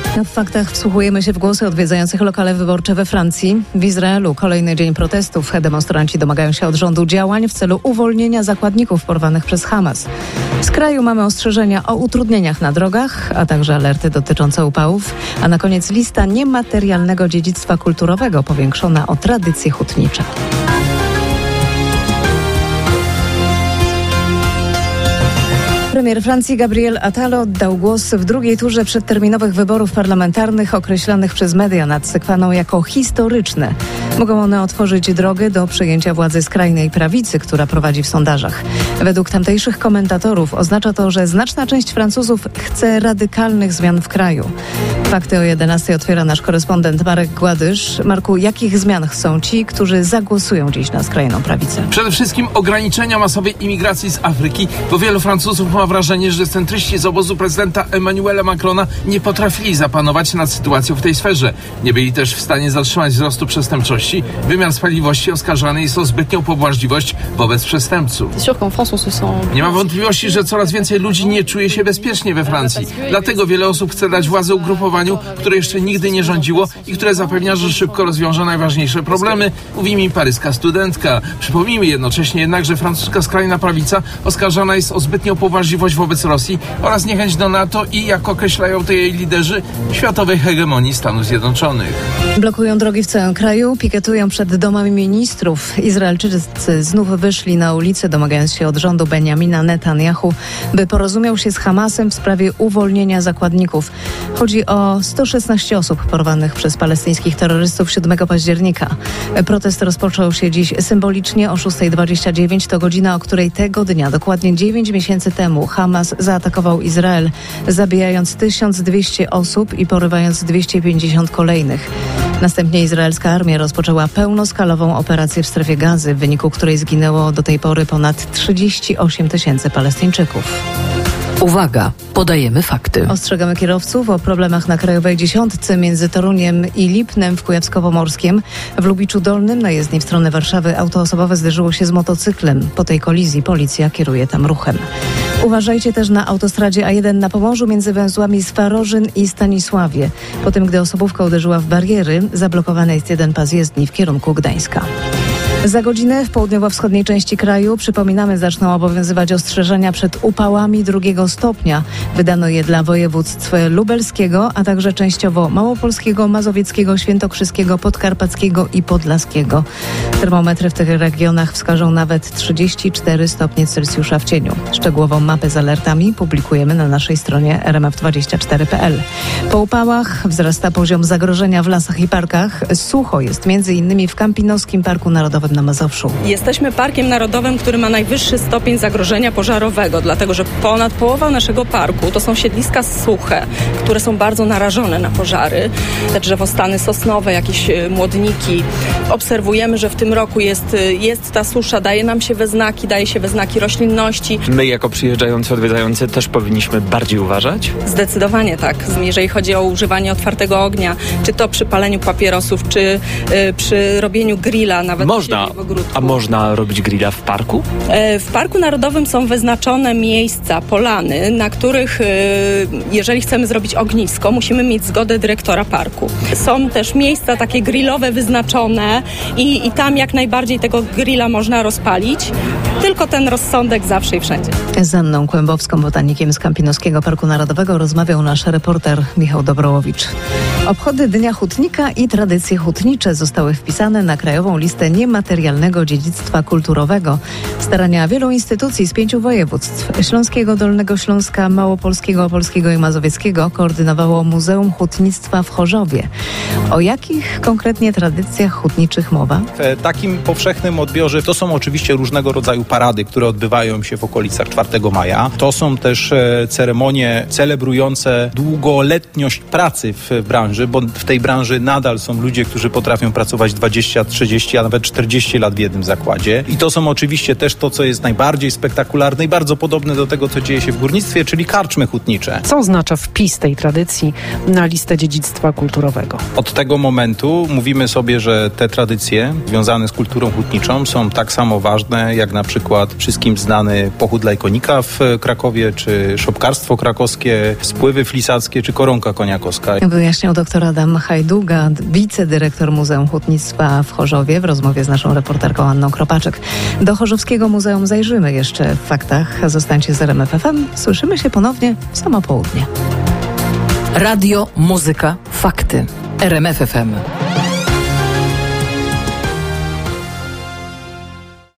W faktach wsłuchujemy się w głosy odwiedzających lokale wyborcze we Francji. W Izraelu kolejny dzień protestów. Demonstranci domagają się od rządu działań w celu uwolnienia zakładników porwanych przez Hamas. Z kraju mamy ostrzeżenia o utrudnieniach na drogach, a także alerty dotyczące upałów. A na koniec lista niematerialnego dziedzictwa kulturowego powiększona o tradycje hutnicze. Premier Francji Gabriel Attal oddał głos w drugiej turze przedterminowych wyborów parlamentarnych określanych przez media nad Sekwaną jako historyczne. Mogą one otworzyć drogę do przejęcia władzy skrajnej prawicy, która prowadzi w sondażach. Według tamtejszych komentatorów oznacza to, że znaczna część Francuzów chce radykalnych zmian w kraju. Fakty o 11 otwiera nasz korespondent Marek Gładysz. Marku, jakich zmian chcą ci, którzy zagłosują dziś na skrajną prawicę? Przede wszystkim ograniczenia masowej imigracji z Afryki, bo wielu Francuzów ma wrażenie, że centryści z obozu prezydenta Emmanuela Macrona nie potrafili zapanować nad sytuacją w tej sferze. Nie byli też w stanie zatrzymać wzrostu przestępczości. Wymiar sprawiedliwości oskarżany jest o zbytnią pobłażliwość wobec przestępców. Nie ma wątpliwości, że coraz więcej ludzi nie czuje się bezpiecznie we Francji. Dlatego wiele osób chce dać władzę ugrupowaniu, które jeszcze nigdy nie rządziło i które zapewnia, że szybko rozwiąże najważniejsze problemy, mówi mi paryska studentka. Przypomnijmy jednocześnie jednak, że francuska skrajna prawica oskarżana jest o zbytnią pobłażliwość wobec Rosji oraz niechęć do NATO i, jak określają to jej liderzy, światowej hegemonii Stanów Zjednoczonych. Blokują drogi w całym kraju, pikietują przed domami ministrów. Izraelczycy znów wyszli na ulicę, domagając się od rządu Benjamina Netanyahu, by porozumiał się z Hamasem w sprawie uwolnienia zakładników. Chodzi o 116 osób porwanych przez palestyńskich terrorystów 7 października. Protest rozpoczął się dziś symbolicznie o 6:29. To godzina, o której tego dnia, dokładnie 9 miesięcy temu, Hamas zaatakował Izrael, zabijając 1200 osób i porywając 250 kolejnych. Następnie izraelska armia rozpoczęła pełnoskalową operację w strefie Gazy, w wyniku której zginęło do tej pory ponad 38 000 Palestyńczyków. Uwaga, podajemy fakty. Ostrzegamy kierowców o problemach na krajowej dziesiątce między Toruniem i Lipnem w Kujawskowo-Morskiem. W Lubiczu Dolnym na jezdni w stronę Warszawy auto osobowe zderzyło się z motocyklem. Po tej kolizji policja kieruje tam ruchem. Uważajcie też na autostradzie A1 na Pomorzu między węzłami Swarożyn i Stanisławie. Po tym, gdy osobówka uderzyła w bariery, zablokowany jest jeden pas jezdni w kierunku Gdańska. Za godzinę w południowo-wschodniej części kraju, przypominamy, zaczną obowiązywać ostrzeżenia przed upałami 2 stopnia. Wydano je dla województw lubelskiego, a także częściowo małopolskiego, mazowieckiego, świętokrzyskiego, podkarpackiego i podlaskiego. Termometry w tych regionach wskażą nawet 34 stopnie Celsjusza w cieniu. Szczegółową mapę z alertami publikujemy na naszej stronie rmf24.pl. Po upałach wzrasta poziom zagrożenia w lasach i parkach. Sucho jest m.in. w Kampinoskim Parku Narodowym na Mazowszu. Jesteśmy parkiem narodowym, który ma najwyższy stopień zagrożenia pożarowego, dlatego że ponad połowa naszego parku to są siedliska suche, które są bardzo narażone na pożary. Te drzewostany sosnowe, jakieś młodniki. Obserwujemy, że w tym roku jest ta susza, daje się we znaki roślinności. My jako przyjeżdżający, odwiedzający też powinniśmy bardziej uważać? Zdecydowanie tak. Jeżeli chodzi o używanie otwartego ognia, czy to przy paleniu papierosów, czy przy robieniu grilla, nawet A można robić grilla w parku? W Parku Narodowym są wyznaczone miejsca, polany, na których jeżeli chcemy zrobić ognisko, musimy mieć zgodę dyrektora parku. Są też miejsca takie grillowe wyznaczone i tam jak najbardziej tego grilla można rozpalić. Tylko ten rozsądek zawsze i wszędzie. Z Anną Kłębowską, botanikiem z Kampinoskiego Parku Narodowego, rozmawiał nasz reporter Michał Dobrołowicz. Obchody Dnia Hutnika i tradycje hutnicze zostały wpisane na krajową listę niematerialnego dziedzictwa kulturowego. Starania wielu instytucji z 5 województw: Śląskiego, Dolnego Śląska, Małopolskiego, Opolskiego i Mazowieckiego koordynowało Muzeum Hutnictwa w Chorzowie. O jakich konkretnie tradycjach hutniczych mowa? W takim powszechnym odbiorze to są oczywiście różnego rodzaju parady, które odbywają się w okolicach 4 maja. To są też ceremonie celebrujące długoletniość pracy w branży, bo w tej branży nadal są ludzie, którzy potrafią pracować 20, 30, a nawet 40 lat w jednym zakładzie. I to są oczywiście też to, co jest najbardziej spektakularne i bardzo podobne do tego, co dzieje się w górnictwie, czyli karczmy hutnicze. Co oznacza wpis tej tradycji na listę dziedzictwa kulturowego? Od tego momentu mówimy sobie, że te tradycje związane z kulturą hutniczą są tak samo ważne, jak na przykład przykład wszystkim znany pochód Lajkonika w Krakowie, czy szopkarstwo krakowskie, spływy flisackie, czy koronka koniakowska. Wyjaśniał dr Adam Hajduga, wicedyrektor Muzeum Hutnictwa w Chorzowie w rozmowie z naszą reporterką Anną Kropaczek. Do Chorzowskiego Muzeum zajrzymy jeszcze w faktach. Zostańcie z RMF FM. Słyszymy się ponownie w samo południe. Radio, muzyka, fakty. RMF FM.